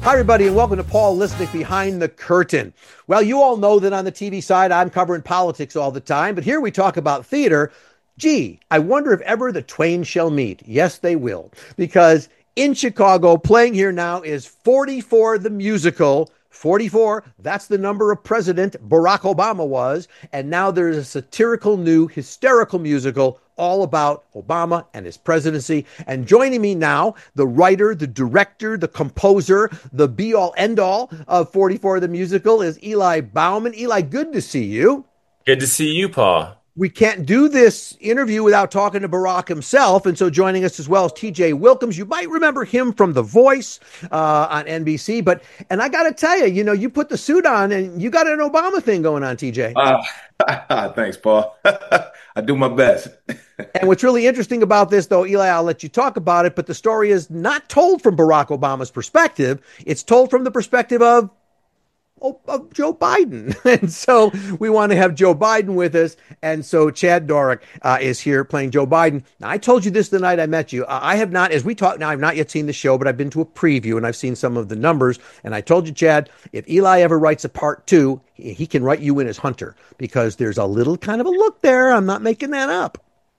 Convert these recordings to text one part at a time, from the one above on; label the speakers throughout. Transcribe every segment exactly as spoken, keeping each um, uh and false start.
Speaker 1: Hi, everybody, and welcome to Paul Lisnek Behind the Curtain. Well, you all know that on the T V side, I'm covering politics all the time, but here we talk about theater. Gee, I wonder if ever the twain shall meet. Yes, they will, because in Chicago, playing here now is forty-four the musical. forty-four, that's the number of President Barack Obama was. And now there's a satirical new hysterical musical all about Obama and his presidency. And joining me now, the writer, the director, the composer, the be-all, end-all of forty-four the musical is Eli Bauman. Eli, good to see you.
Speaker 2: Good to see you, Paul.
Speaker 1: We can't do this interview without talking to Barack himself. And so joining us as well is T J Wilkins. You might remember him from The Voice uh, on N B C. But, and I got to tell you, you know, you put the suit on and you got an Obama thing going on, T J.
Speaker 3: Uh, thanks, Paul. I do my best.
Speaker 1: And what's really interesting about this, though, Eli, I'll let you talk about it, but the story is not told from Barack Obama's perspective. It's told from the perspective of of Joe Biden. And so we want to have Joe Biden with us. And so Chad Dorick uh, is here playing Joe Biden. Now, I told you this the night I met you. Uh, I have not, as we talk now, I've not yet seen the show, but I've been to a preview and I've seen some of the numbers. And I told you, Chad, if Eli ever writes a part two, he, he can write you in as Hunter because there's a little kind of a look there. I'm not making that up.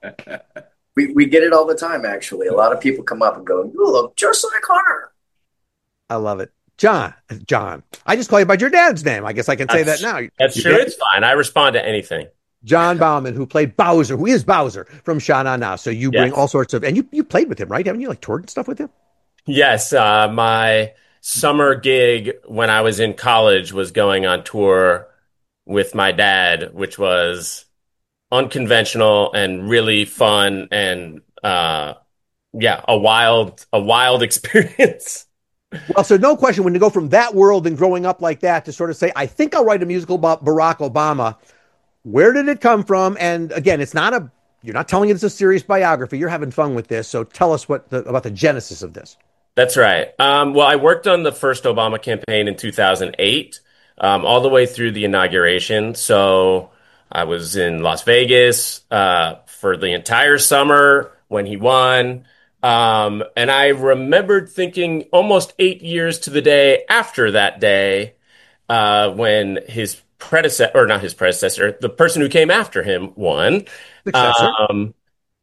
Speaker 4: we, we get it all the time, actually. A lot of people come up and go, you look just like Hunter.
Speaker 1: I love it. John, John, I just call you by your dad's name. I guess I can say
Speaker 2: that's,
Speaker 1: that now.
Speaker 2: That's
Speaker 1: you
Speaker 2: true.
Speaker 1: get,
Speaker 2: it's fine. I respond to anything.
Speaker 1: John Bauman, who played Bowser, who is Bowser from Sha Na Na. So you bring
Speaker 2: yes.
Speaker 1: all sorts of, and you, you played with him, right? Haven't you like toured and stuff with him?
Speaker 2: Yes. Uh, my summer gig when I was in college was going on tour with my dad, which was unconventional and really fun. And, uh, yeah, a wild, a wild experience.
Speaker 1: Well, so no question, when you go from that world and growing up like that to sort of say, I think I'll write a musical about Barack Obama, where did it come from? And again, it's not a, you're not telling it's a serious biography. You're having fun with this. So tell us what the, about the genesis of this.
Speaker 2: That's right. Um, well, I worked on the first Obama campaign in two thousand eight, um, all the way through the inauguration. So I was in Las Vegas uh, for the entire summer when he won. Um, and I remembered thinking almost eight years to the day after that day, uh, when his predecessor, or not his predecessor, the person who came after him won. Um,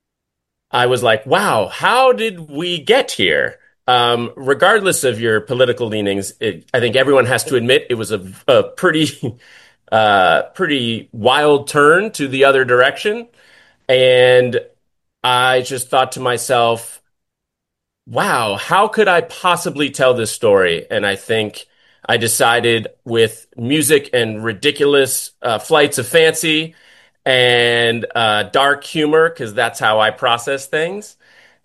Speaker 2: I was like, wow, how did we get here? Um, regardless of your political leanings, it, I think everyone has to admit it was a, a pretty, uh, pretty wild turn to the other direction. And I just thought to myself, wow, how could I possibly tell this story? And I think I decided with music and ridiculous uh, flights of fancy and uh, dark humor, because that's how I process things.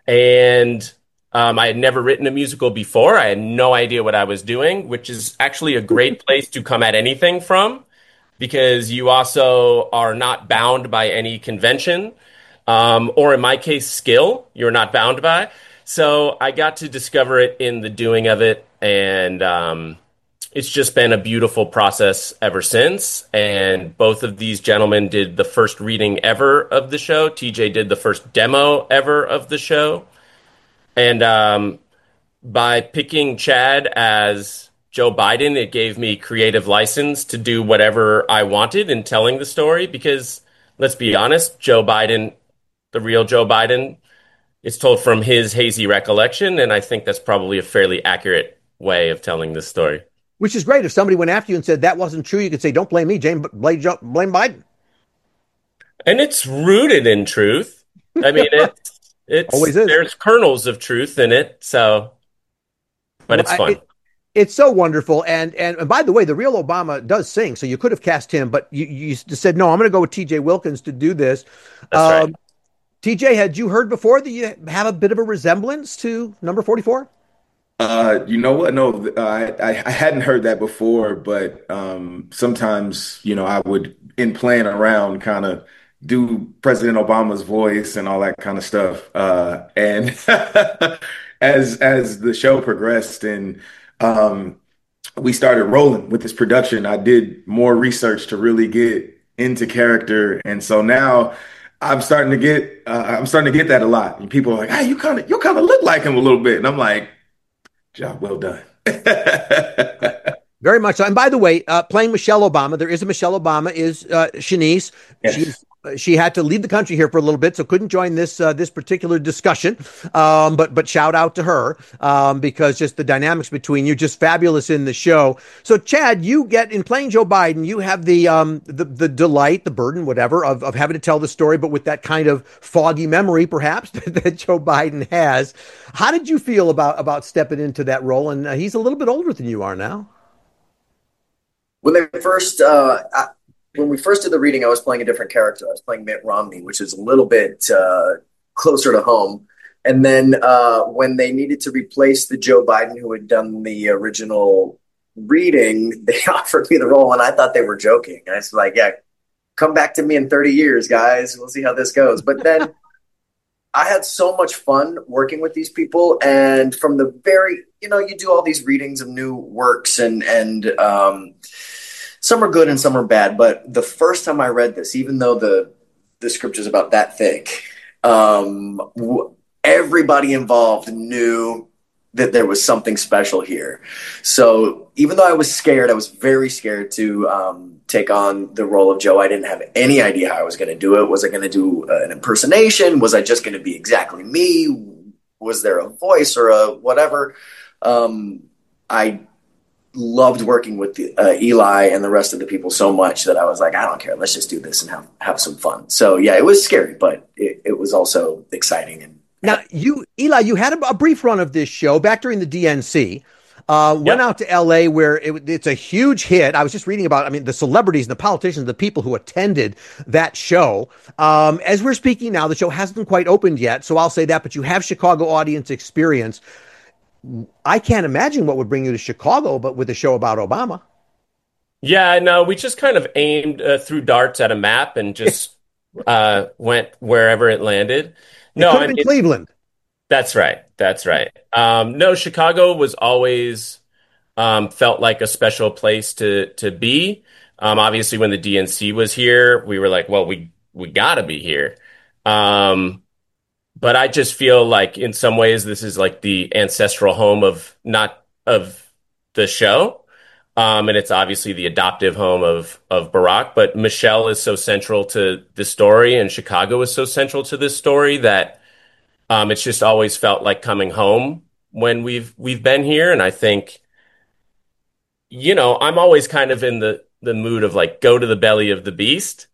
Speaker 2: And um, I had never written a musical before. I had no idea what I was doing, which is actually a great place to come at anything from, because you also are not bound by any convention, um, or in my case, skill, you're not bound by. So I got to discover it in the doing of it, and um, it's just been a beautiful process ever since. And both of these gentlemen did the first reading ever of the show. T J did the first demo ever of the show. And um, by picking Chad as Joe Biden, it gave me creative license to do whatever I wanted in telling the story, because let's be honest, Joe Biden, the real Joe Biden, it's told from his hazy recollection, and I think that's probably a fairly accurate way of telling this story.
Speaker 1: Which is great. If somebody went after you and said that wasn't true, you could say, don't blame me, James, blame, blame Biden.
Speaker 2: And it's rooted in truth. I mean, it's, it's
Speaker 1: always is.
Speaker 2: There's kernels of truth in it, so, but well, it's fun.
Speaker 1: I, it, it's so wonderful. And, and and by the way, the real Obama does sing, so you could have cast him, but you, you said, no, I'm going to go with T J Wilkins to do this.
Speaker 2: That's um, right.
Speaker 1: T J, had you heard before that you have a bit of a resemblance to number forty-four?
Speaker 3: Uh, you know what? No, I, I I hadn't heard that before, but um, sometimes, you know, I would, in playing around, kind of do President Obama's voice and all that kind of stuff. Uh, and as as the show progressed and um, we started rolling with this production, I did more research to really get into character, and so now I'm starting to get uh, I'm starting to get that a lot. And people are like, "Hey, you kind of you kind of look like him a little bit," and I'm like, "Job well done."
Speaker 1: Very much so. And by the way, uh, playing Michelle Obama, there is a Michelle Obama, is uh, Shanice.
Speaker 3: Yes.
Speaker 1: She's she had to leave the country here for a little bit, so couldn't join this uh, this particular discussion. Um, but but shout out to her um, because just the dynamics between you, just fabulous in the show. So Chad, you get in playing Joe Biden, you have the um, the the delight, the burden, whatever, of of having to tell the story, but with that kind of foggy memory, perhaps that Joe Biden has. How did you feel about about stepping into that role? And uh, he's a little bit older than you are now.
Speaker 4: When they first, uh, I, when we first did the reading, I was playing a different character. I was playing Mitt Romney, which is a little bit uh, closer to home. And then uh, when they needed to replace the Joe Biden who had done the original reading, they offered me the role, and I thought they were joking. I was like, "Yeah, come back to me in thirty years, guys. We'll see how this goes." But then I had so much fun working with these people, and from the very, you know, you do all these readings of new works, and and um, some are good and some are bad. But the first time I read this, even though the the script is about that thick, um, w- everybody involved knew that there was something special here. So even though I was scared, I was very scared to um, take on the role of Joe. I didn't have any idea how I was going to do it. Was I going to do uh, an impersonation? Was I just going to be exactly me? Was there a voice or a whatever? Um, I loved working with the, uh, Eli and the rest of the people so much that I was like, I don't care. Let's just do this and have, have some fun. So yeah, it was scary, but it, it was also exciting. And
Speaker 1: now you, Eli, you had a, a brief run of this show back during the D N C. Uh, went
Speaker 2: Yep.
Speaker 1: out to L A where it, it's a huge hit. I was just reading about, I mean, the celebrities and the politicians, the people who attended that show. Um, as we're speaking now, the show hasn't quite opened yet, so I'll say that, but you have Chicago audience experience. I can't imagine what would bring you to Chicago, but with a show about Obama.
Speaker 2: Yeah, no, we just kind of aimed uh, threw darts at a map and just uh, went wherever it landed.
Speaker 1: It
Speaker 2: No,
Speaker 1: could
Speaker 2: I
Speaker 1: have been
Speaker 2: mean,
Speaker 1: Cleveland.
Speaker 2: that's right. That's right. Um, no, Chicago was always um, felt like a special place to to be. Um, obviously, when the D N C was here, we were like, well, we we gotta be here. Um, but I just feel like in some ways this is like the ancestral home of not of the show. Um, and it's obviously the adoptive home of of Barack, but Michelle is so central to the story, and Chicago is so central to this story that um, it's just always felt like coming home when we've we've been here. And I think, you know, I'm always kind of in the the mood of like go to the belly of the beast,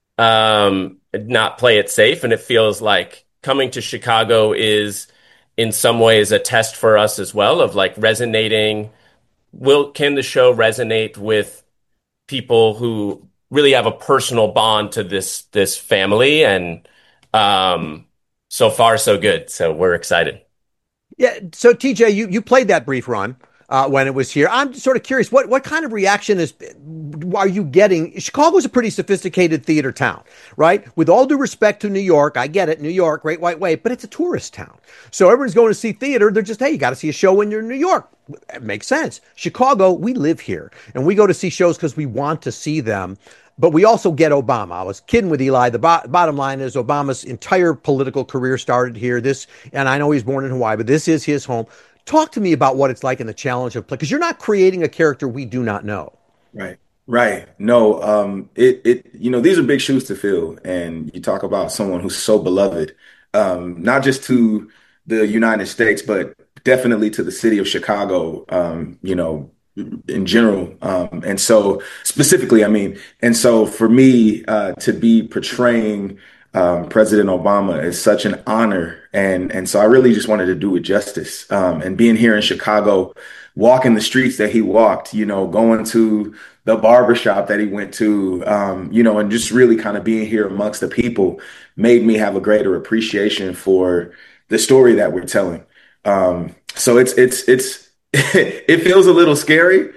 Speaker 2: um, and not play it safe. And it feels like coming to Chicago is in some ways a test for us as well of like resonating. Will can the show resonate with people who really have a personal bond to this this family? And um, so far so good. So we're excited.
Speaker 1: Yeah. So T J, you, you played that brief run uh, when it was here. I'm sort of curious, what, what kind of reaction is are you getting? Chicago's a pretty sophisticated theater town, right? With all due respect to New York, I get it, New York, Great White Way, but it's a tourist town. So everyone's going to see theater. They're just, hey, you got to see a show when you're in New York. It makes sense. Chicago, we live here and we go to see shows because we want to see them. But we also get Obama. I was kidding with Eli. The bo- bottom line is Obama's entire political career started here. This, and I know he's born in Hawaii, but this is his home. Talk to me about what it's like in the challenge of play, because you're not creating a character we do not know.
Speaker 3: Right. Right. No, um, it, it, you know, these are big shoes to fill. And you talk about someone who's so beloved, um, not just to the United States, but definitely to the city of Chicago, um, you know, in general. Um, and so specifically, I mean, and so for me, uh, to be portraying, um, President Obama is such an honor. And, and so I really just wanted to do it justice. Um, and being here in Chicago, walking the streets that he walked, you know, going to the barbershop that he went to, um, you know, and just really kind of being here amongst the people made me have a greater appreciation for the story that we're telling. Um, so it's, it's, it's, it feels a little scary,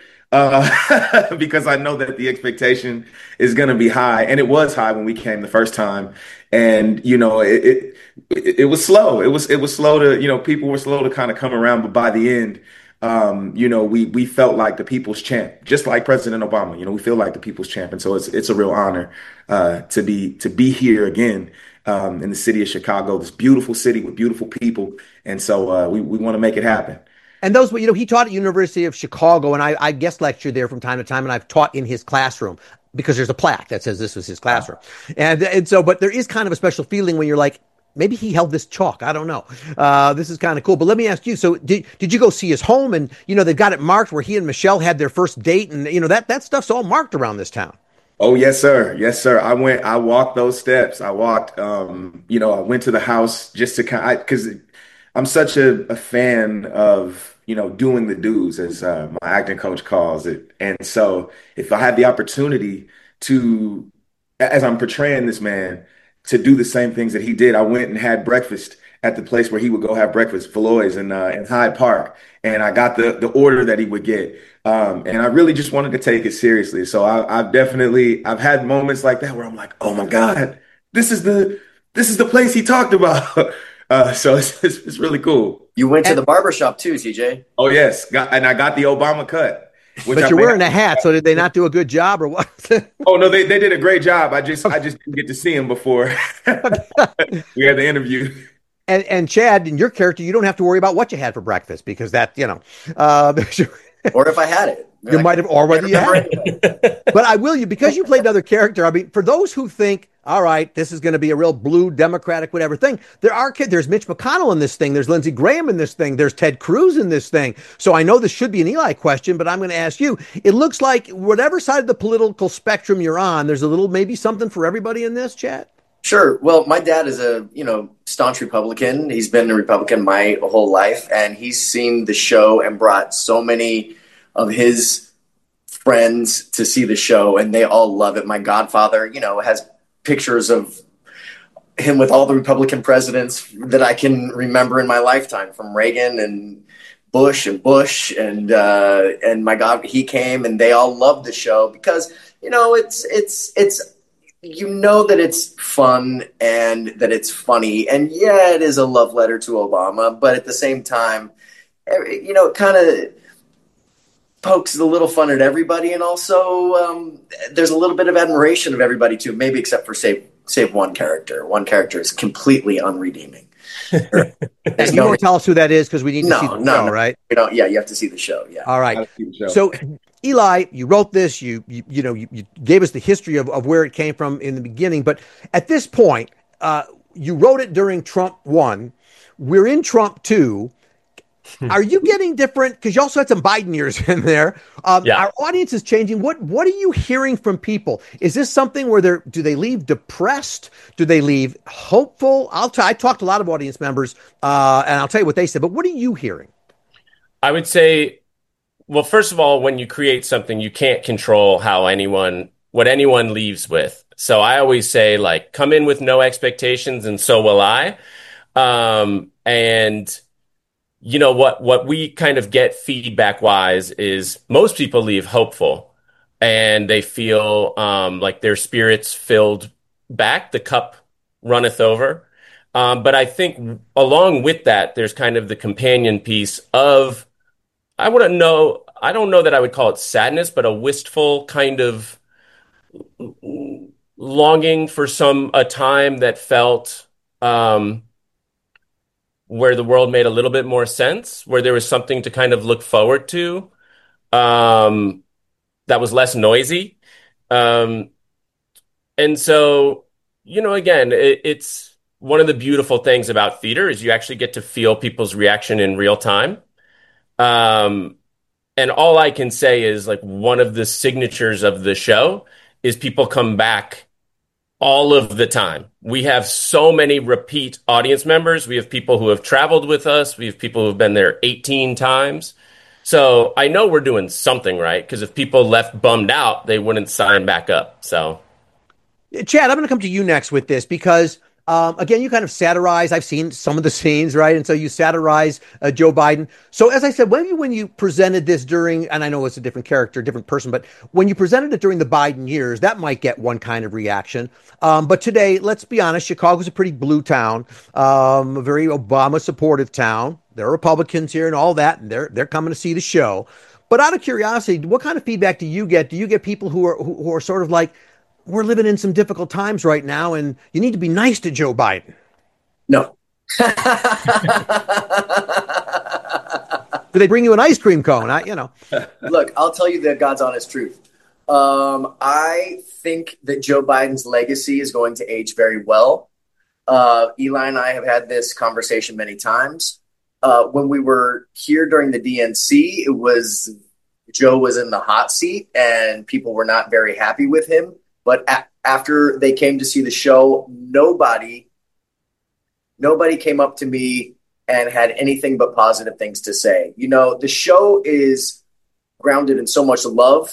Speaker 3: uh, because I know that the expectation is going to be high, and it was high when we came the first time. And, you know, it, it, it was slow. It was, it was slow to, you know, people were slow to kind of come around, but by the end, um, you know, we we felt like the people's champ, just like President Obama. You know, we feel like the people's champ, and so it's it's a real honor uh, to be to be here again, um, in the city of Chicago, this beautiful city with beautiful people, and so uh, we we want to make it happen.
Speaker 1: And those, you know, he taught at University of Chicago, and I, I guest lectured there from time to time, and I've taught in his classroom because there's a plaque that says this was his classroom. And and so, but there is kind of a special feeling when you're like, maybe he held this chalk. I don't know. Uh, this is kind of cool. But let me ask you, so did, did you go see his home? And, you know, they've got it marked where he and Michelle had their first date. And, you know, that, that stuff's all marked around this town.
Speaker 3: Oh, yes, sir. Yes, sir. I went, I walked those steps. I walked, um, you know, I went to the house just to kind of, because I'm such a, a fan of, you know, doing the do's, as uh, my acting coach calls it. And so if I had the opportunity to, as I'm portraying this man, to do the same things that he did, I went and had breakfast at the place where he would go have breakfast, Floyd's in, uh, in Hyde Park. And I got the, the order that he would get. Um, and I really just wanted to take it seriously. So I, I've definitely, I've had moments like that where I'm like, oh my God, this is the, this is the place he talked about. Uh, so it's, it's, it's really cool.
Speaker 4: You went to
Speaker 1: And-
Speaker 4: the barbershop too, C J.
Speaker 3: Oh yes. Got, and I got the Obama cut. Which
Speaker 1: But
Speaker 3: I
Speaker 1: you're
Speaker 3: may-
Speaker 1: wearing a hat, so did they not do a good job or what?
Speaker 3: Oh no, they, they did a great job. I just, I just didn't get to see him before we had the interview.
Speaker 1: And, and Chad, in your character, you don't have to worry about what you had for breakfast because that, you know, uh,
Speaker 4: Or if I had it.
Speaker 1: you might have, or whether you had it. But I will you, because you played another character. I mean, for those who think, all right, this is going to be a real blue Democratic, whatever thing, there are kids. There's Mitch McConnell in this thing. There's Lindsey Graham in this thing. There's Ted Cruz in this thing. So I know this should be an Eli question, but I'm going to ask you. It looks like whatever side of the political spectrum you're on, there's a little, maybe something for everybody in this, Chad.
Speaker 4: Sure. Well, my dad is a, you know, staunch Republican. He's been a Republican my whole life, and he's seen the show and brought so many of his friends to see the show, and they all love it. My godfather, you know, has pictures of him with all the Republican presidents that I can remember in my lifetime, from Reagan and Bush and Bush and uh, and my God, he came, and they all loved the show because, you know, it's it's it's. You know that it's fun and that it's funny. And yeah, it is a love letter to Obama, but at the same time, you know, it kind of pokes a little fun at everybody. And also um, there's a little bit of admiration of everybody too, maybe except for save, save one character. One character is completely unredeeming.
Speaker 1: And you
Speaker 4: no,
Speaker 1: won't tell us who that is because we need to
Speaker 4: No,
Speaker 1: see the
Speaker 4: no,
Speaker 1: show,
Speaker 4: no.
Speaker 1: right?
Speaker 4: you know, yeah, you have to see the show. Yeah.
Speaker 1: All right.
Speaker 3: Gotta see the show.
Speaker 1: So, Eli, you wrote this. You you, you know you, you gave us the history of, of where it came from in the beginning. But at this point, uh, you wrote it during Trump one. We're in Trump two. Are you getting different? Because you also had some Biden years in there. Um,
Speaker 2: Yeah.
Speaker 1: Our audience is changing. What What are you hearing from people? Is this something where they're do they leave depressed? Do they leave hopeful? I'll t- I talked to a lot of audience members, uh, and I'll tell you what they said. But what are you hearing?
Speaker 2: I would say, well, first of all, when you create something, you can't control how anyone, what anyone leaves with. So I always say, like, come in with no expectations, and so will I. Um, and you know what, what we kind of get feedback wise is most people leave hopeful, and they feel um, like their spirits filled back, the cup runneth over. Um, but I think along with that, there's kind of the companion piece of, I wouldn't know, I don't know that I would call it sadness, but a wistful kind of longing for some, a time that felt um, where the world made a little bit more sense, where there was something to kind of look forward to, um, that was less noisy. Um, and so, you know, again, it, it's one of the beautiful things about theater is you actually get to feel people's reaction in real time. Um, and all I can say is, like, one of the signatures of the show is people come back all of the time. We have so many repeat audience members. We have people who have traveled with us. We have people who have been there eighteen times. So I know we're doing something right, because if people left bummed out, they wouldn't sign back up. So,
Speaker 1: Chad, I'm going to come to you next with this because, um, again, you kind of satirize. I've seen some of the scenes, right? And so you satirize uh, Joe Biden. So as I said, when you, when you presented this during, and I know it's a different character, different person, but when you presented it during the Biden years, that might get one kind of reaction. Um, but today, let's be honest, Chicago's a pretty blue town, um, a very Obama supportive town. There are Republicans here and all that, and they're they're coming to see the show. But out of curiosity, what kind of feedback do you get? Do you get people who are who, who are sort of like, we're living in some difficult times right now, and you need to be nice to Joe Biden?
Speaker 4: No.
Speaker 1: Do they bring you an ice cream cone? I, you know.
Speaker 4: Look, I'll tell you the God's honest truth. Um, I think that Joe Biden's legacy is going to age very well. Uh, Eli and I have had this conversation many times. Uh, when we were here during the D N C, it was Joe was in the hot seat and people were not very happy with him. But a- after they came to see the show, nobody, nobody came up to me and had anything but positive things to say. You know, the show is grounded in so much love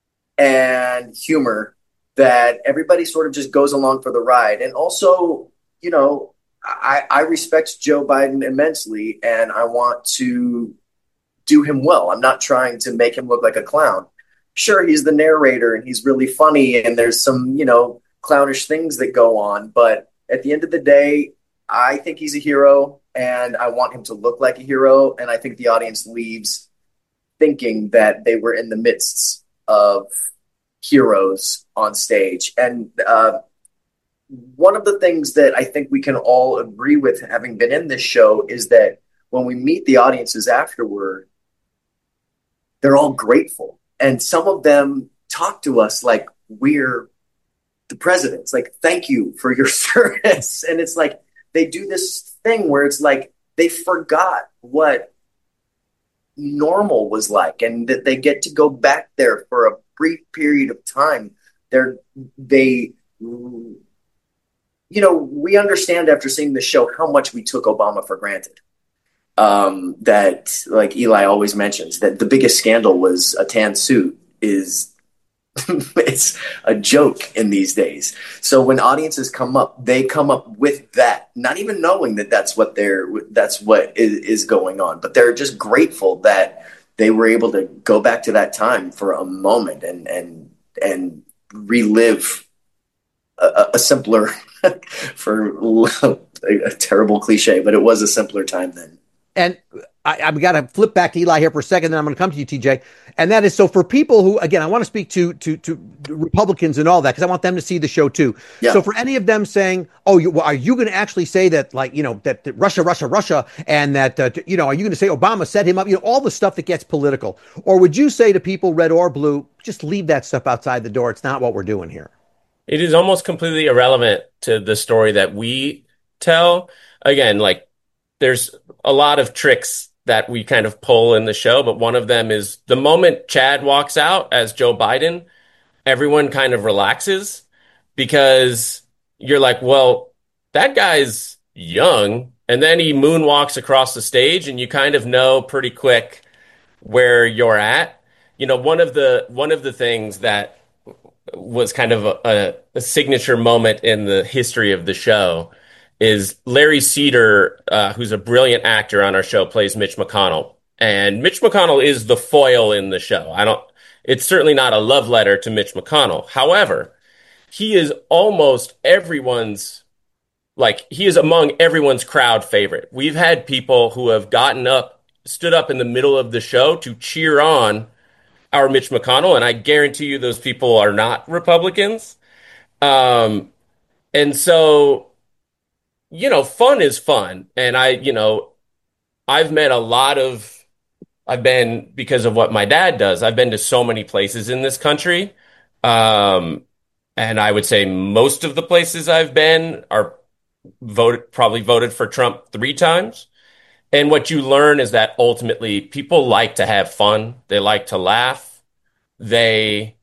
Speaker 4: and humor that everybody sort of just goes along for the ride. And also, you know, I, I respect Joe Biden immensely, and I want to do him well. I'm not trying to make him look like a clown. Sure, he's the narrator and he's really funny and there's some, you know, clownish things that go on. But at the end of the day, I think he's a hero and I want him to look like a hero. And I think the audience leaves thinking that they were in the midst of heroes on stage. And uh, one of the things that I think we can all agree with, having been in this show, is that when we meet the audiences afterward, they're all grateful. And some of them talk to us like we're the presidents, like, thank you for your service. And it's like they do this thing where it's like they forgot what normal was like and that they get to go back there for a brief period of time. They're, they, you know, we understand after seeing the show how much we took Obama for granted. Um, that, like Eli always mentions, that the biggest scandal was a tan suit is it's a joke in these days. So when audiences come up, they come up with that, not even knowing that that's what they're, that's what is, is going on, but they're just grateful that they were able to go back to that time for a moment and, and, and relive a, a simpler, for a terrible cliche, but it was a simpler time then.
Speaker 1: And I, I've got to flip back to Eli here for a second, then I'm going to come to you, T J. And that is, so for people who, again, I want to speak to to, to Republicans and all that, because I want them to see the show too. Yeah. So for any of them saying, oh, you, well, are you going to actually say that, like, you know, that, that Russia, Russia, Russia, and that, uh, you know, are you going to say Obama set him up, you know, all the stuff that gets political? Or would you say to people, red or blue, just leave that stuff outside the door? It's not what we're doing here.
Speaker 2: It is almost completely irrelevant to the story that we tell. Again, like, there's a lot of tricks that we kind of pull in the show, but one of them is the moment Chad walks out as Joe Biden, everyone kind of relaxes because you're like, well, that guy's young. And then he moonwalks across the stage and you kind of know pretty quick where you're at. You know, one of the, one of the things that was kind of a, a signature moment in the history of the show is Larry Cedar, uh, who's a brilliant actor on our show, plays Mitch McConnell. And Mitch McConnell is the foil in the show. I don't, it's certainly not a love letter to Mitch McConnell. However, he is almost everyone's, like, he is among everyone's crowd favorite. We've had people who have gotten up, stood up in the middle of the show to cheer on our Mitch McConnell. And I guarantee you those people are not Republicans. Um, and so, you know, fun is fun. And I, you know, I've met a lot of, I've been, because of what my dad does, I've been to so many places in this country. Um, and I would say most of the places I've been are voted, probably voted for Trump three times. And what you learn is that ultimately people like to have fun. They like to laugh. They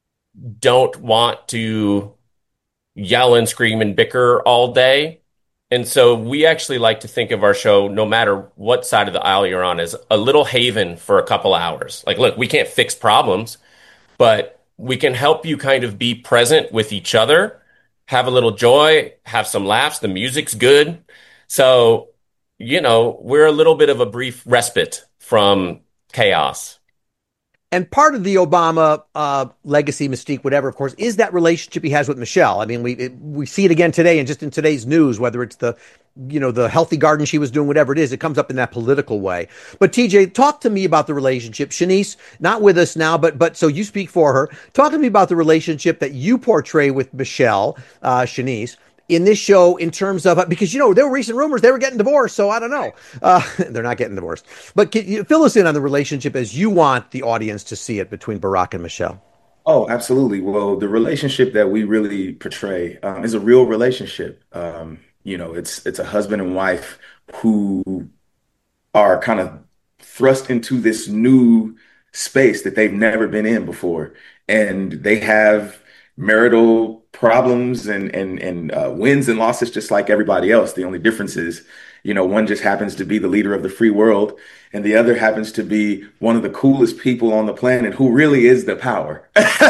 Speaker 2: don't want to yell and scream and bicker all day. And so we actually like to think of our show, no matter what side of the aisle you're on, as a little haven for a couple hours. Like, look, we can't fix problems, but we can help you kind of be present with each other, have a little joy, have some laughs. The music's good. So, you know, we're a little bit of a brief respite from chaos.
Speaker 1: And part of the Obama uh, legacy, mystique, whatever, of course, is that relationship he has with Michelle. I mean, we it, we see it again today, and just in today's news, whether it's the, you know, the healthy garden she was doing, whatever it is, it comes up in that political way. But T J, talk to me about the relationship. Shanice, not with us now, but but so you speak for her. Talk to me about the relationship that you portray with Michelle, uh, Shanice, in this show in terms of, because, you know, there were recent rumors they were getting divorced. So I don't know. Uh, they're not getting divorced. But can you fill us in on the relationship as you want the audience to see it between Barack and Michelle?
Speaker 3: Oh, absolutely. Well, the relationship that we really portray um, is a real relationship. Um, you know, it's it's a husband and wife who are kind of thrust into this new space that they've never been in before, and they have marital problems and and and uh, wins and losses just like everybody else. The only difference is, you know, one just happens to be the leader of the free world, and the other happens to be one of the coolest people on the planet who really is the power.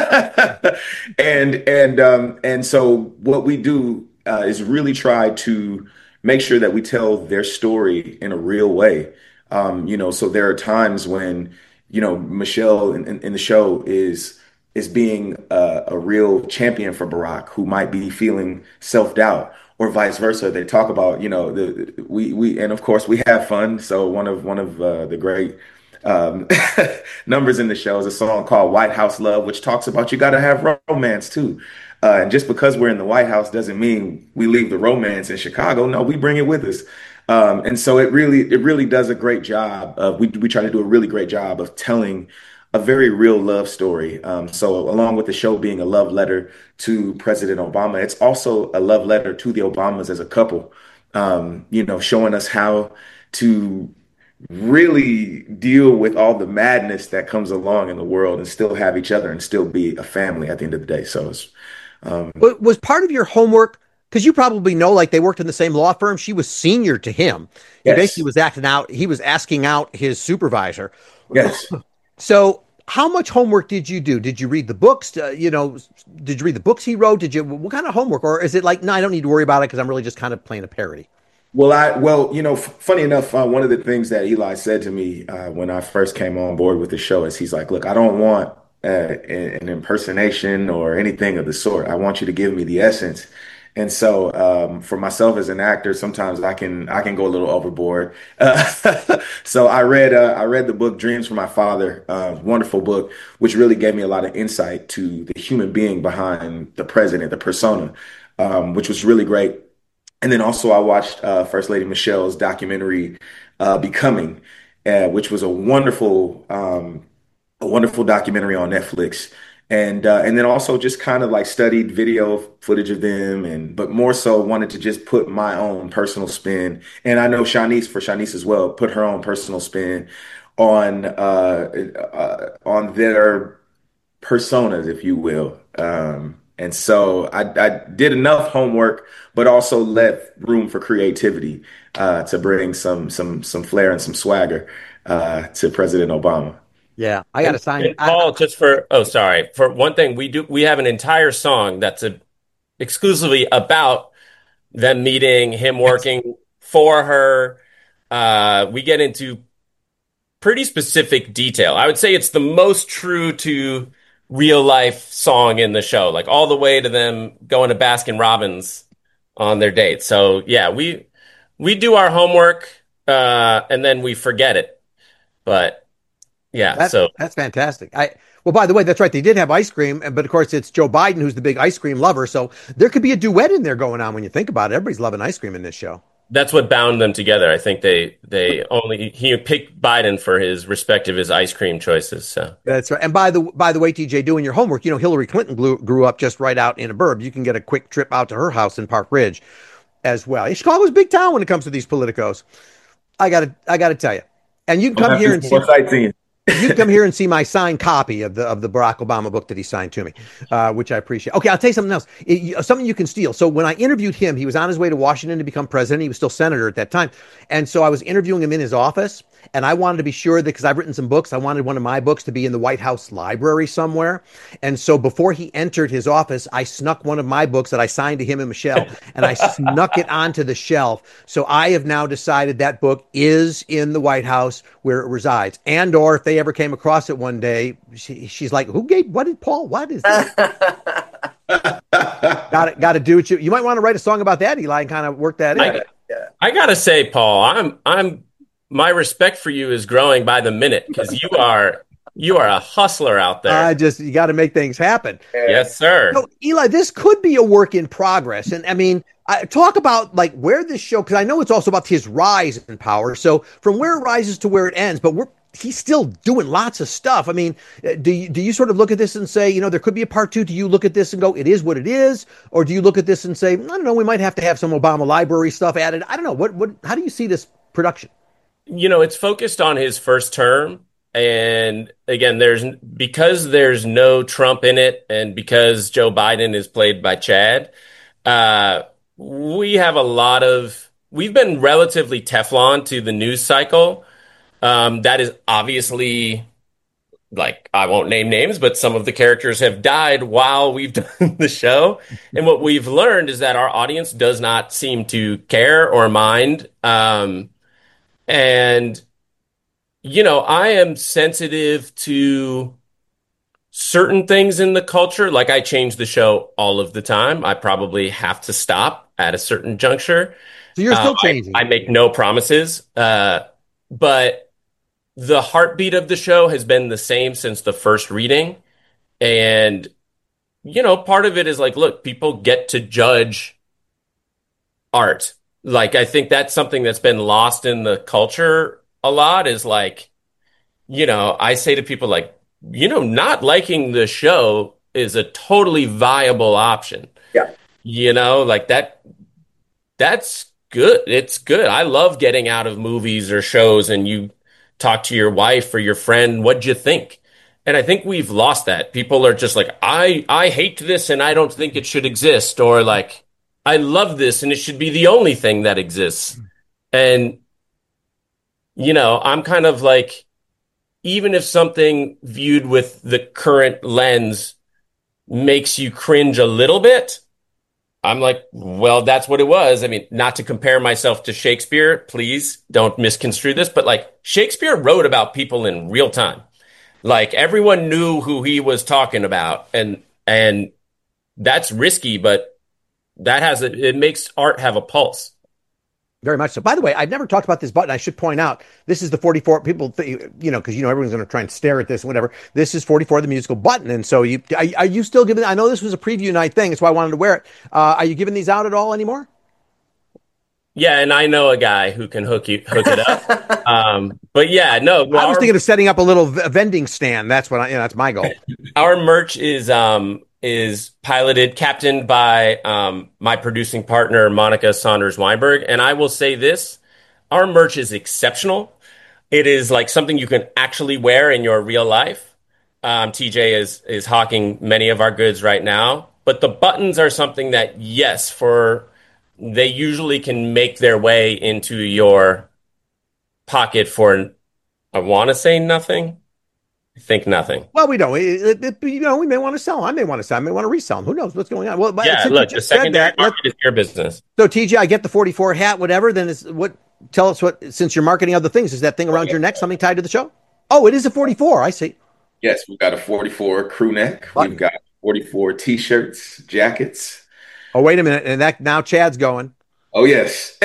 Speaker 3: and and um, and so what we do uh, is really try to make sure that we tell their story in a real way. Um, you know, so there are times when, you know, Michelle in, in, in the show is is being a, a real champion for Barack, who might be feeling self-doubt, or vice versa. They talk about, you know, the we we and of course we have fun. So one of one of uh, the great um, numbers in the show is a song called White House Love, which talks about you got to have romance too. Uh, and just because we're in the White House doesn't mean we leave the romance in Chicago. No, we bring it with us. Um, and so it really, it really does a great job of, we, we try to do a really great job of telling a very real love story. Um, so along with the show being a love letter to President Obama, it's also a love letter to the Obamas as a couple, um, you know, showing us how to really deal with all the madness that comes along in the world and still have each other and still be a family at the end of the day. So it's, um,
Speaker 1: But was part of your homework, because you probably know, like, they worked in the same law firm. She was senior to him. He
Speaker 3: yes,
Speaker 1: basically was acting out. He was asking out his supervisor.
Speaker 3: yes.
Speaker 1: So how much homework did you do? Did you read the books? Uh, you know, did you read the books he wrote? Did you, what kind of homework? Or is it like, no, I don't need to worry about it because I'm really just kind of playing a parody?
Speaker 3: Well, I well, you know, f- funny enough, uh, one of the things that Eli said to me uh, when I first came on board with the show is he's like, "Look, I don't want uh, an impersonation or anything of the sort. I want you to give me the essence." And so, um, for myself as an actor, sometimes I can I can go a little overboard. Uh, so I read uh, I read the book Dreams from My Father, uh, wonderful book, which really gave me a lot of insight to the human being behind the president, the persona, um, which was really great. And then also I watched uh, First Lady Michelle's documentary, uh, Becoming, uh, which was a wonderful, um, a wonderful documentary on Netflix. And uh, and then also just kind of like studied video footage of them, and but more so wanted to just put my own personal spin. And I know Shanice, for Shanice as well, put her own personal spin on uh, uh, on their personas, if you will. Um, and so I, I did enough homework, but also left room for creativity uh, to bring some some some flair and some swagger uh, to President Obama.
Speaker 1: Yeah, I got to
Speaker 2: And,
Speaker 1: sign.
Speaker 2: and
Speaker 1: I, I,
Speaker 2: Paul, just for oh, sorry, for one thing, we do we have an entire song that's a, exclusively about them meeting, him working for her. Uh, we get into pretty specific detail. I would say it's the most true to real life song in the show, like all the way to them going to Baskin Robbins on their date. So yeah, we we do our homework uh, and then we forget it. But yeah,
Speaker 1: that
Speaker 2: so
Speaker 1: that's fantastic. I well, by the way, that's right. They did have ice cream, but of course, it's Joe Biden who's the big ice cream lover. So there could be a duet in there going on when you think about it. Everybody's loving ice cream in this show.
Speaker 2: that's what bound them together. I think they they only he picked Biden for his respective his ice cream choices. So
Speaker 1: That's right. And by the by the way, T J, doing your homework, you know, Hillary Clinton grew, grew up just right out in a burb. You can get a quick trip out to her house in Park Ridge as well. Chicago's a big town when it comes to these politicos. I gotta I gotta tell you. And you can
Speaker 3: I'll
Speaker 1: come
Speaker 3: have
Speaker 1: here
Speaker 3: to
Speaker 1: and
Speaker 3: do
Speaker 1: see
Speaker 3: more sightseeing.
Speaker 1: you can come here and see my signed copy of the of the Barack Obama book that he signed to me, uh, which I appreciate. Okay, I'll tell you something else. It, something you can steal. So when I interviewed him, he was on his way to Washington to become president. He was still senator at that time, and so I was interviewing him in his office. And I wanted to be sure that because I've written some books, I wanted one of my books to be in the White House library somewhere. And so before he entered his office, I snuck one of my books that I signed to him and Michelle, and I snuck it onto the shelf. So I have now decided that book is in the White House where it resides. And or if they ever came across it one day, she, she's like, "Who gave? What did Paul? What is this?" got to got to do it. You you might want to write a song about that, Eli, and kind of work that in.
Speaker 2: I, I gotta say, Paul, I'm I'm my respect for you is growing by the minute because you are you are a hustler out there.
Speaker 1: I just you got to make things happen.
Speaker 2: Yes, sir.
Speaker 1: So, Eli, this could be a work in progress, and I mean, I, talk about like where this show, because I know it's also about his rise in power. So from where it rises to where it ends, but we're he's still doing lots of stuff. I mean, uh, do you, do you sort of look at this and say, you know, there could be a part two? Do you look at this and go, it is what it is? Or do you look at this and say, I don't know, we might have to have some Obama library stuff added? I don't know. What, what, how do you see this production?
Speaker 2: You know, it's focused on his first term. And again, there's because there's no Trump in it, and because Joe Biden is played by Chad, uh, we have a lot of, we've been relatively Teflon to the news cycle. Um, that is obviously, like, I won't name names, but some of the characters have died while we've done the show. And what we've learned is that our audience does not seem to care or mind. Um, and, you know, I am sensitive to certain things in the culture. Like, I change the show all of the time. I probably have to stop at a certain juncture.
Speaker 1: So you're still
Speaker 2: Um,
Speaker 1: changing.
Speaker 2: I, I make no promises. Uh, but the heartbeat of the show has been the same since the first reading. And, you know, part of it is like, look, people get to judge art. Like, I think that's something that's been lost in the culture a lot is like, you know, I say to people like, you know, not liking the show is a totally viable option.
Speaker 4: Yeah.
Speaker 2: You know, like that, that's good. It's good. I love getting out of movies or shows and you talk to your wife or your friend, what'd you think? And I think we've lost that. People are just like, I, I hate this and I don't think it should exist. Or like, I love this and it should be the only thing that exists. And, you know, I'm kind of like, even if something viewed with the current lens makes you cringe a little bit, I'm like, well, that's what it was. I mean, not to compare myself to Shakespeare, please don't misconstrue this, but like Shakespeare wrote about people in real time. Like everyone knew who he was talking about, and and that's risky, but that has a, it makes art have a pulse.
Speaker 1: Very much so. By the way, I've never talked about this button. I should point out this is the forty-four. People, th- you know, because you know everyone's going to try and stare at this and whatever. This is forty-four, the musical button. And so, you are, are you still giving? I know this was a preview night thing. That's why I wanted to wear it. Uh, are you giving these out at all anymore?
Speaker 2: Yeah, and I know a guy who can hook you hook it up. um, but yeah, no.
Speaker 1: Well, I was our, thinking of setting up a little v- vending stand. That's what I, you know, that's my goal.
Speaker 2: Our merch is um is piloted, captained by um my producing partner Monica Saunders Weinberg, and I will say this: our merch is exceptional. It is like something you can actually wear in your real life. Um, T J is is hawking many of our goods right now, but the buttons are something that, yes, for they usually can make their way into your pocket for, I want to say nothing. I think nothing.
Speaker 1: Well, we don't. It, it, you know, we may want to sell them. I may want to sell them. I may want to resell them. Who knows what's going on? Well,
Speaker 2: yeah, look, the secondary that, market is your business.
Speaker 1: So, T J, I get the forty-four hat, whatever. Then it's what? Tell us what. Since you're marketing other things, is that thing around okay. your neck something tied to the show? Oh, it is a forty-four. I see.
Speaker 3: Yes, we've got a forty-four crew neck. What? We've got forty-four t-shirts, jackets.
Speaker 1: Oh, wait a minute, and that now Chad's going.
Speaker 3: Oh yes,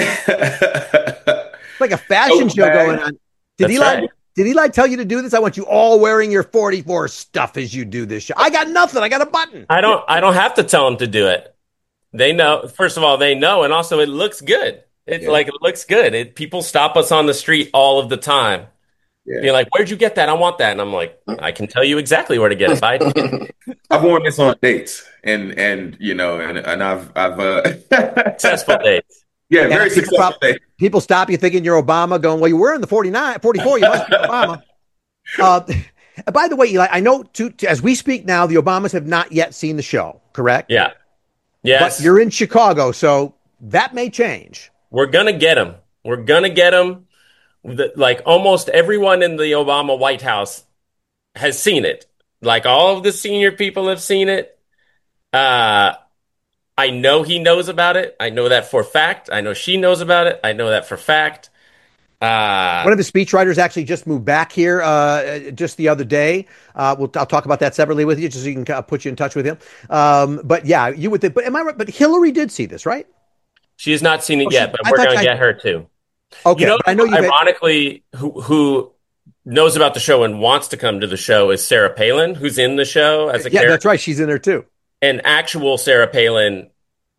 Speaker 1: like a fashion oh, show man. going on. Did That's Eli? Right. Did Eli tell you to do this? I want you all wearing your forty-four stuff as you do this show. I got nothing. I got a button.
Speaker 2: I don't. I don't have to tell them to do it. They know. First of all, they know, and also it looks good. It's yeah. like it looks good. It, people stop us on the street all of the time. Yeah. Being like, "Where'd you get that? I want that." And I'm like, "I can tell you exactly where to get it." Biden.
Speaker 3: I've worn this on dates, and and you know, and and I've I've uh...
Speaker 2: successful dates.
Speaker 3: Yeah, very people successful.
Speaker 1: Stop, people stop you thinking you're Obama, going, well, you're wearing the forty-nine, forty-four, you must be Obama. Uh, by the way, Eli, I know to, to, as we speak now, the Obamas have not yet seen the show, correct?
Speaker 2: Yeah. Yes.
Speaker 1: But you're in Chicago, so that may change.
Speaker 2: We're going to get them. We're going to get them. The, like almost everyone in the Obama White House has seen it. Like all of the senior people have seen it. Uh, I know he knows about it. I know that for fact. I know she knows about it. I know that for fact. Uh,
Speaker 1: One of the speechwriters actually just moved back here uh, just the other day. Uh, we'll, I'll talk about that separately with you, just so you can uh, put you in touch with him. Um, but yeah, you would think. But am I right? But Hillary did see this, right?
Speaker 2: She has not seen it
Speaker 1: oh,
Speaker 2: yet,
Speaker 1: she,
Speaker 2: but
Speaker 1: I
Speaker 2: we're going to
Speaker 1: I,
Speaker 2: get her too.
Speaker 1: Okay,
Speaker 2: you know,
Speaker 1: but I know you.
Speaker 2: Ironically, had... who who knows about the show and wants to come to the show is Sarah Palin, who's in the show as a
Speaker 1: yeah,
Speaker 2: character.
Speaker 1: That's right. She's in there too.
Speaker 2: And actual Sarah Palin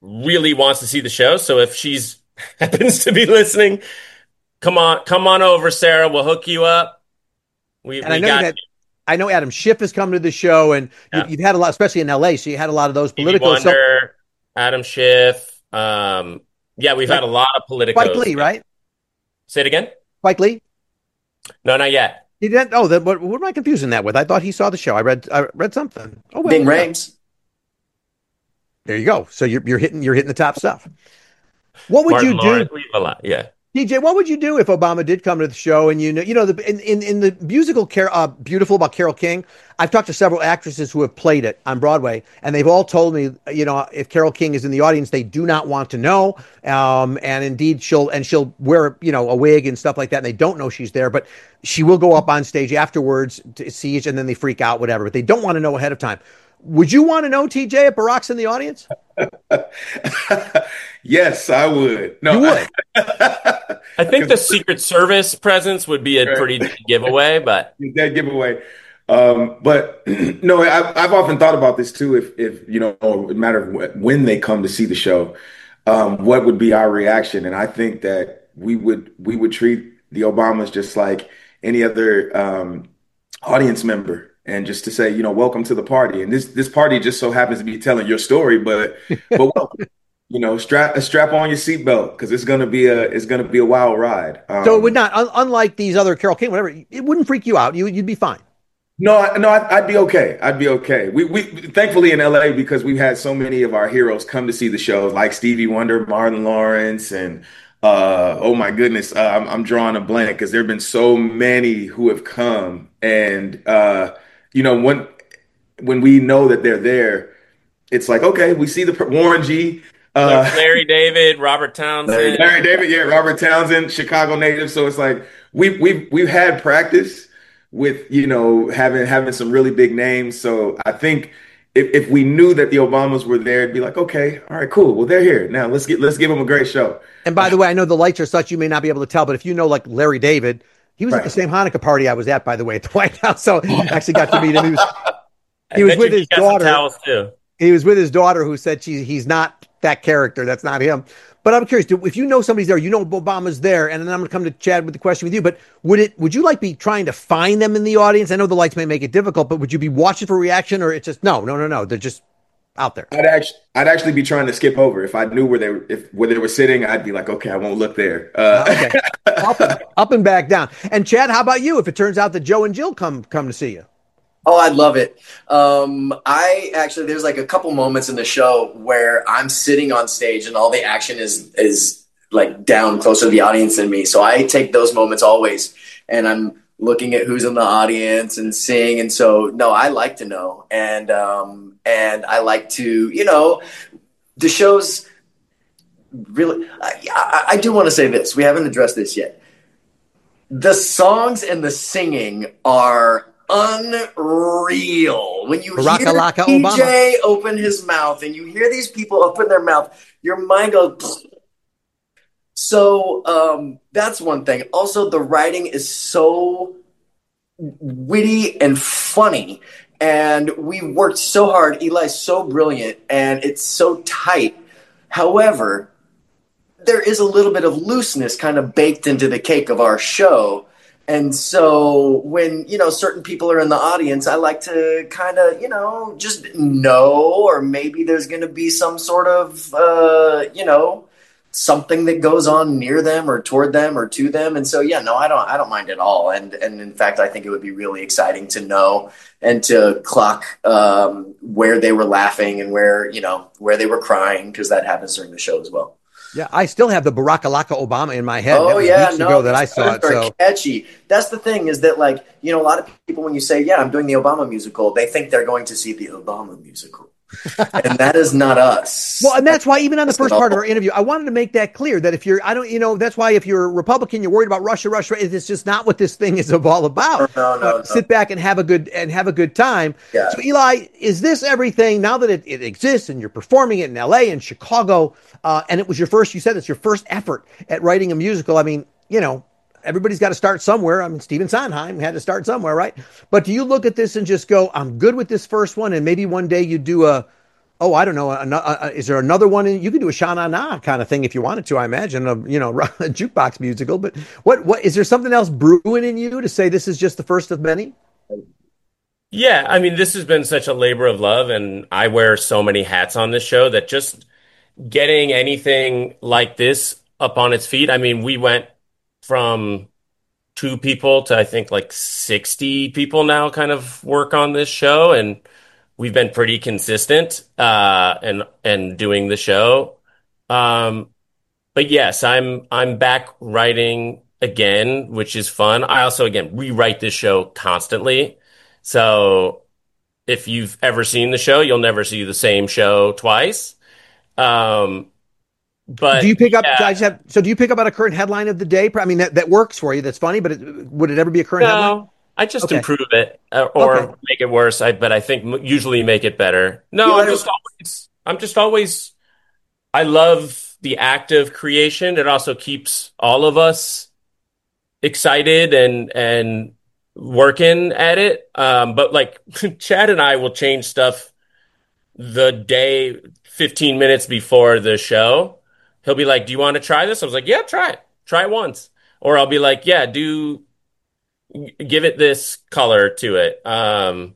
Speaker 2: really wants to see the show. So if she's happens to be listening, come on, come on over, Sarah. We'll hook you up. We,
Speaker 1: And
Speaker 2: we
Speaker 1: I know
Speaker 2: got
Speaker 1: that I know Adam Schiff has come to the show, and
Speaker 2: yeah.
Speaker 1: you, you've had a lot, especially in L A. So you had a lot of those
Speaker 2: Stevie
Speaker 1: political.
Speaker 2: Wonder, so, Adam Schiff. Um, yeah, we've
Speaker 1: like,
Speaker 2: had a lot of politicos.
Speaker 1: Spike Lee, right?
Speaker 2: Say it again.
Speaker 1: Spike Lee.
Speaker 2: No, not yet.
Speaker 1: He didn't. Oh, then what, what am I confusing that with? I thought he saw the show. I read. I read something. Oh, well,
Speaker 4: Bing Rames.
Speaker 1: There you go. So you're you're hitting you're hitting the top stuff. What would
Speaker 2: Martin
Speaker 1: you
Speaker 2: Lawrence,
Speaker 1: do?
Speaker 2: a lot. Yeah.
Speaker 1: D J, what would you do if Obama did come to the show? And you know, you know, the, in, in in the musical Car- uh, "Beautiful" about Carole King, I've talked to several actresses who have played it on Broadway, and they've all told me, you know, if Carole King is in the audience, they do not want to know. Um, and indeed, she'll and she'll wear, you know, a wig and stuff like that, and they don't know she's there, but she will go up on stage afterwards to see it, and then they freak out, whatever. But they don't want to know ahead of time. Would you want to know, T J, if Barack's in the audience?
Speaker 3: Yes, I would. No,
Speaker 1: you would.
Speaker 3: I,
Speaker 2: I think the Secret Service presence would be a pretty giveaway, but
Speaker 3: that giveaway. Um, but no, I, I've often thought about this too. If, if you know, no matter of when they come to see the show, um, what would be our reaction? And I think that we would we would treat the Obamas just like any other um, audience member. And just to say, you know, welcome to the party. And this this party just so happens to be telling your story, but but welcome. You know, strap strap on your seatbelt because it's gonna be a it's gonna be a wild ride. Um,
Speaker 1: so it would not, un- unlike these other Carole King, whatever, it wouldn't freak you out. You you'd be fine.
Speaker 3: No, I- no, I'd, I'd be okay. I'd be okay. We we thankfully in L A because we've had so many of our heroes come to see the show, like Stevie Wonder, Martin Lawrence, and uh, oh my goodness, uh, I'm, I'm drawing a blank because there have been so many who have come, and uh, you know when when we know that they're there, it's like okay, we see the Warren G.
Speaker 2: Uh, Larry David, Robert Townsend,
Speaker 3: Larry David, yeah, Robert Townsend, Chicago native. So it's like we've we've we've had practice with you know having having some really big names. So I think if, if we knew that the Obamas were there, it'd be like, okay, all right, cool. Well, they're here now. Let's get let's give them a great show.
Speaker 1: And by the way, I know the lights are such you may not be able to tell, but if you know like Larry David, he was right. at the same Hanukkah party I was at, by the way, at the White House. So I actually got to meet him. He was he was with his daughter.
Speaker 2: Too.
Speaker 1: He was with his daughter who said she he's not that character. That's not him. But I'm curious, if you know somebody's there, you know Obama's there, and then I'm going to come to Chad with the question with you, but would it, would you like be trying to find them in the audience? I know the lights may make it difficult, but would you be watching for reaction, or it's just, no, no, no, no, they're just out there?
Speaker 3: I'd actually, I'd actually be trying to skip over. If I knew where they were, if where they were sitting, I'd be like, okay, I won't look there. Uh,
Speaker 1: okay. up, and, up and back down. And Chad, how about you? If it turns out that Joe and Jill come, come to see you?
Speaker 4: Oh, I'd love it. Um, I actually, there's like a couple moments in the show where I'm sitting on stage and all the action is, is like down closer to the audience than me. So I take those moments always, and I'm looking at who's in the audience and seeing. And so, no, I like to know. And, um, and I like to, you know, the show's really, I, I, I do want to say this. We haven't addressed this yet. The songs and the singing are unreal. When you
Speaker 1: Baraka
Speaker 4: hear
Speaker 1: Laka
Speaker 4: D J
Speaker 1: Obama.
Speaker 4: open his mouth and you hear these people open their mouth, your mind goes. Pfft. So um, that's one thing. Also, the writing is so witty and funny, and we worked so hard. Eli's so brilliant, and it's so tight. However, there is a little bit of looseness kind of baked into the cake of our show. And so when, you know, certain people are in the audience, I like to kind of, you know, just know, or maybe there's going to be some sort of, uh, you know, something that goes on near them or toward them or to them. And so, yeah, no, I don't, I don't mind at all. And, and in fact, I think it would be really exciting to know and to clock um, where they were laughing and where, you know, where they were crying, because that happens during the show as well.
Speaker 1: Yeah, I still have the Baraka Laka Obama in my head.
Speaker 4: Oh,
Speaker 1: that was
Speaker 4: yeah,
Speaker 1: weeks
Speaker 4: no,
Speaker 1: ago that I saw it.
Speaker 4: Very
Speaker 1: so
Speaker 4: catchy. That's the thing, is that, like, you know, a lot of people, when you say, yeah, I'm doing the Obama musical, they think they're going to see the Obama musical. And that is not us.
Speaker 1: Well, and that's why even on the
Speaker 4: That's
Speaker 1: first
Speaker 4: not
Speaker 1: part of
Speaker 4: all.
Speaker 1: our interview, I wanted to make that clear that if you're, I don't, you know, that's why if you're a Republican, you're worried about Russia, Russia, it's just not what this thing is all about.
Speaker 4: No, no,
Speaker 1: Uh,
Speaker 4: no.
Speaker 1: Sit back and have a good, and have a good time.
Speaker 4: Yeah.
Speaker 1: So Eli, is this everything now that it, it exists and you're performing it in L A and Chicago, uh, and it was your first, you said it's your first effort at writing a musical. I mean, you know, everybody's got to start somewhere. I mean, Stephen Sondheim had to start somewhere, right? But do you look at this and just go, I'm good with this first one, and maybe one day you do a, Oh, I don't know. Ano- uh, is there another one? In, you could do a Sha Na Na kind of thing if you wanted to. I imagine a you know a jukebox musical. But what what is there something else brewing in you to say this is just the first of many?
Speaker 2: Yeah, I mean, this has been such a labor of love, and I wear so many hats on this show that just getting anything like this up on its feet. I mean, we went from two people to I think like sixty people now kind of work on this show, and we've been pretty consistent uh, and and doing the show. Um, but yes, I'm I'm back writing again, which is fun. I also again rewrite this show constantly. So if you've ever seen the show, you'll never see the same show twice. Um,
Speaker 1: Do you
Speaker 2: but
Speaker 1: pick up?
Speaker 2: yeah,
Speaker 1: I just have, so do you pick up on a current headline of the day? I mean, that, that works for you. That's funny, but it, would it ever be a current headline?
Speaker 2: no, I just
Speaker 1: Okay.
Speaker 2: improve it uh,
Speaker 1: Okay.
Speaker 2: or make it worse. I but I think m- usually make it better. No, I'm
Speaker 4: Eli,
Speaker 2: just always I'm just always I love the act of creation. It also keeps all of us excited and and working at it. Um, but like Chad and I will change stuff the day fifteen minutes before the show. He'll be like, "Do you want to try this?" I was like, "Yeah, try it. Try it once." Or I'll be like, "Yeah, do give it this color to it." Um,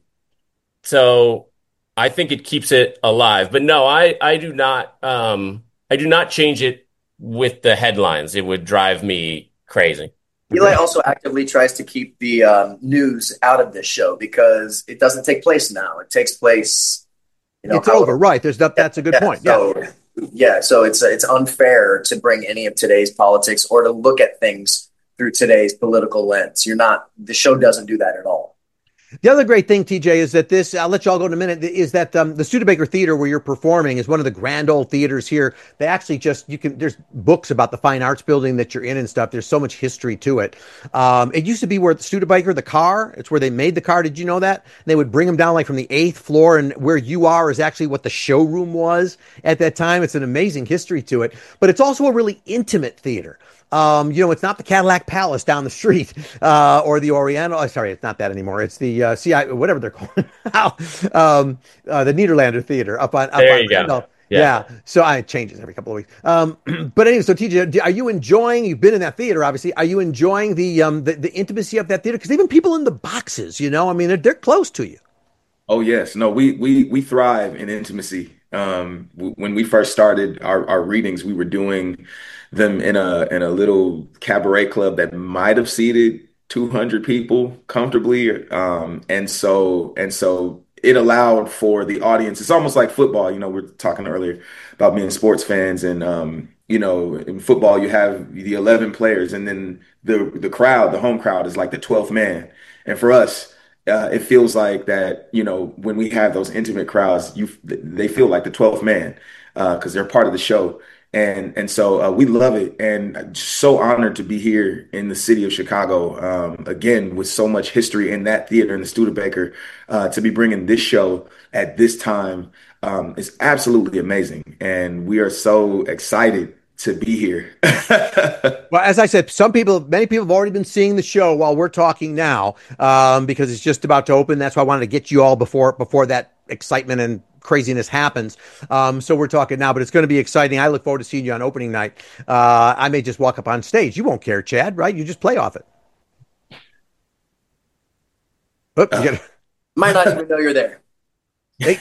Speaker 2: so I think it keeps it alive. But no, I I do not um I do not change it with the headlines. It would drive me crazy.
Speaker 4: Eli also actively tries to keep the um, news out of this show because it doesn't take place now. It takes place, you know,
Speaker 1: It's over, right? There's that. That's a good
Speaker 4: yeah,
Speaker 1: point. Yeah.
Speaker 4: so, yeah. So it's it's unfair to bring any of today's politics or to look at things through today's political lens. You're not. The show doesn't do that at all.
Speaker 1: The other great thing, T J, is that this, I'll let you all go in a minute, is that um, the Studebaker Theater where you're performing is one of the grand old theaters here. They actually just, you can, there's books about the fine arts building that you're in and stuff. There's so much history to it. Um, it used to be where the Studebaker, the car, it's where they made the car. Did you know that? And they would bring them down like from the eighth floor, and where you are is actually what the showroom was at that time. It's an amazing history to it, but it's also a really intimate theater. Um, you know, it's not the Cadillac Palace down the street, uh, or the Oriental. Oh, sorry, it's not that anymore. It's the uh, C I, whatever they're calling now, um, uh, the Niederlander Theater up on. Up
Speaker 2: There
Speaker 1: on
Speaker 2: you go.
Speaker 1: Randolph.
Speaker 2: Yeah.
Speaker 1: Yeah. So I it changes every couple of weeks. Um, but anyway, so T J, are you enjoying? You've been in that theater, obviously. Are you enjoying the um the, the intimacy of that theater? Because even people in the boxes, you know, I mean, they're, they're close to you.
Speaker 3: Oh yes, no, we we we thrive in intimacy. Um, w when we first started our, our readings, we were doing them in a in a little cabaret club that might have seated two hundred people comfortably. Um, and so and so it allowed for the audience. It's almost like football. You know, we are talking earlier about being sports fans, and um, you know, in football you have the eleven players, and then the the crowd, the home crowd, is like the twelfth man. And for us, uh, it feels like that, you know, when we have those intimate crowds, you they feel like the twelfth man because uh, they're part of the show. And and so uh, we love it, and I'm just so honored to be here in the city of Chicago um, again with so much history in that theater in the Studebaker. Uh, to be bringing this show at this time um, is absolutely amazing, and we are so excited to be here.
Speaker 1: Well, as I said, some people, many people have already been seeing the show while we're talking now, um, because it's just about to open. That's why I wanted to get you all before before that excitement and craziness happens. Um, so we're talking now, but it's going to be exciting. I look forward to seeing you on opening night. Uh, I may just walk up on stage. You won't care, Chad, right? You just play off it. Oops, you gotta-
Speaker 4: Might not even know you're there.
Speaker 1: Hey.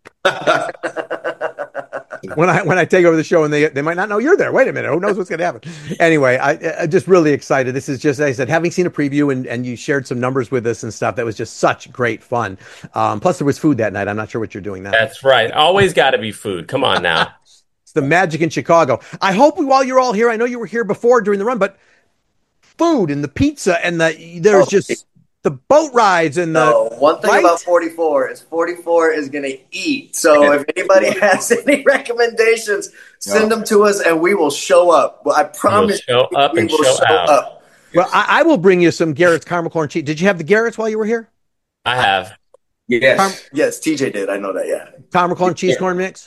Speaker 1: when I when I take over the show, and they they might not know you're there. Wait a minute, who knows what's going to happen? Anyway, I, I'm just really excited. This is just, as I said, having seen a preview and, and you shared some numbers with us and stuff. That was just such great fun. Um, plus, there was food that night. I'm not sure what you're doing now.
Speaker 2: That's right. Always got to be food. Come on now.
Speaker 1: It's the magic in Chicago. I hope while you're all here, I know you were here before during the run, but food and the pizza and the there's
Speaker 4: Oh,
Speaker 1: just the boat rides and the
Speaker 4: No, one thing
Speaker 1: right?
Speaker 4: about forty-four is forty-four is going to eat. So if anybody has any recommendations, send them to us and we will show up. Well, I promise
Speaker 2: show
Speaker 4: you,
Speaker 2: up
Speaker 4: we
Speaker 2: and
Speaker 4: will
Speaker 2: show
Speaker 4: show
Speaker 2: out.
Speaker 4: up.
Speaker 1: Well, I, I will bring you some Garrett's caramel corn cheese. Did you have the Garrett's while you were here?
Speaker 2: I have.
Speaker 3: Yes.
Speaker 4: Yes, T J did. I know that. Yeah.
Speaker 1: Caramel corn cheese
Speaker 3: Yeah.
Speaker 1: corn mix.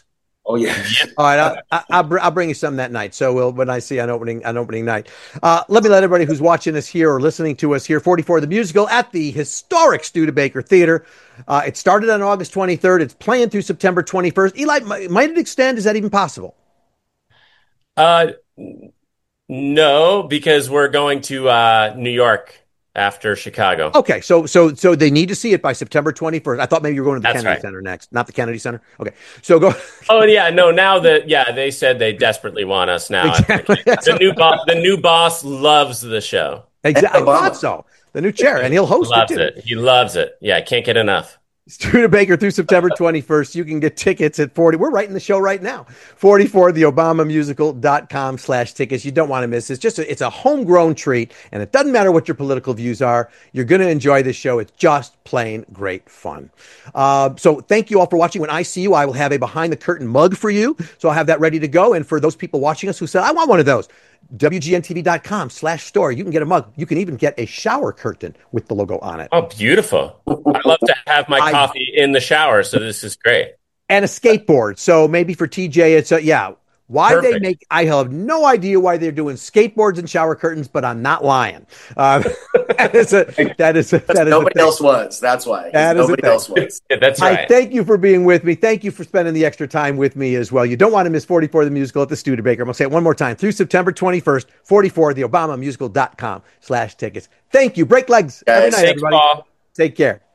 Speaker 3: Oh yeah.
Speaker 1: All right, I'll, I- I'll, br- I'll bring you some that night. So we'll when I see on opening on opening night. Uh, let me let everybody who's watching us here or listening to us here, forty-four the musical at the historic Studebaker Theater. Uh, it started on August twenty-third. It's playing through September twenty-first. Eli, might, might it extend? Is that even possible?
Speaker 2: Uh, no, because we're going to uh, New York after Chicago.
Speaker 1: Okay, so so so they need to see it by September twenty-first. I thought maybe you were going to the
Speaker 2: That's
Speaker 1: Kennedy
Speaker 2: right.
Speaker 1: Center next, not the Kennedy Center. Okay, so go.
Speaker 2: Oh yeah, no. Now that yeah, they said they desperately want us now.
Speaker 1: Exactly.
Speaker 2: The new boss, the new boss loves the show.
Speaker 1: Exactly. I
Speaker 4: Obama.
Speaker 1: thought so. The new chair, and he'll host
Speaker 2: Loves
Speaker 1: it too.
Speaker 2: it. He loves it. Yeah, can't get enough.
Speaker 1: Studebaker through September twenty-first. You can get tickets at forty. We're writing the show right now. forty-four the obama musical dot com slash tickets. You don't want to miss this. Just a, it's a homegrown treat, and it doesn't matter what your political views are. You're going to enjoy this show. It's just plain great fun. Uh, so thank you all for watching. When I see you, I will have a behind the curtain mug for you. So I'll have that ready to go. And for those people watching us who said, I want one of those, W G N T V dot com slash store. You can get a mug. You can even get a shower curtain with the logo on it.
Speaker 2: Oh, beautiful. I love to have my
Speaker 1: I-
Speaker 2: coffee in the shower, so this is great.
Speaker 1: And a skateboard. So maybe for T J, it's a, yeah. Why
Speaker 2: Perfect.
Speaker 1: they make, I have no idea why they're doing skateboards and shower curtains, but I'm not lying. Uh, that is a, that is a, that is
Speaker 4: Nobody
Speaker 1: a
Speaker 4: else was. That's why.
Speaker 1: That is a
Speaker 4: Nobody
Speaker 1: thing.
Speaker 4: else was.
Speaker 2: Yeah, that's
Speaker 1: I
Speaker 2: right.
Speaker 1: thank you for being with me. Thank you for spending the extra time with me as well. You don't want to miss forty-four the musical at the Studebaker. I'm going to say it one more time. Through September twenty-first, forty-four the obama musical dot com slash tickets. Thank you. Break legs every
Speaker 4: Guys,
Speaker 1: night,
Speaker 2: Thanks,
Speaker 1: everybody.
Speaker 2: Paul.
Speaker 1: Take care.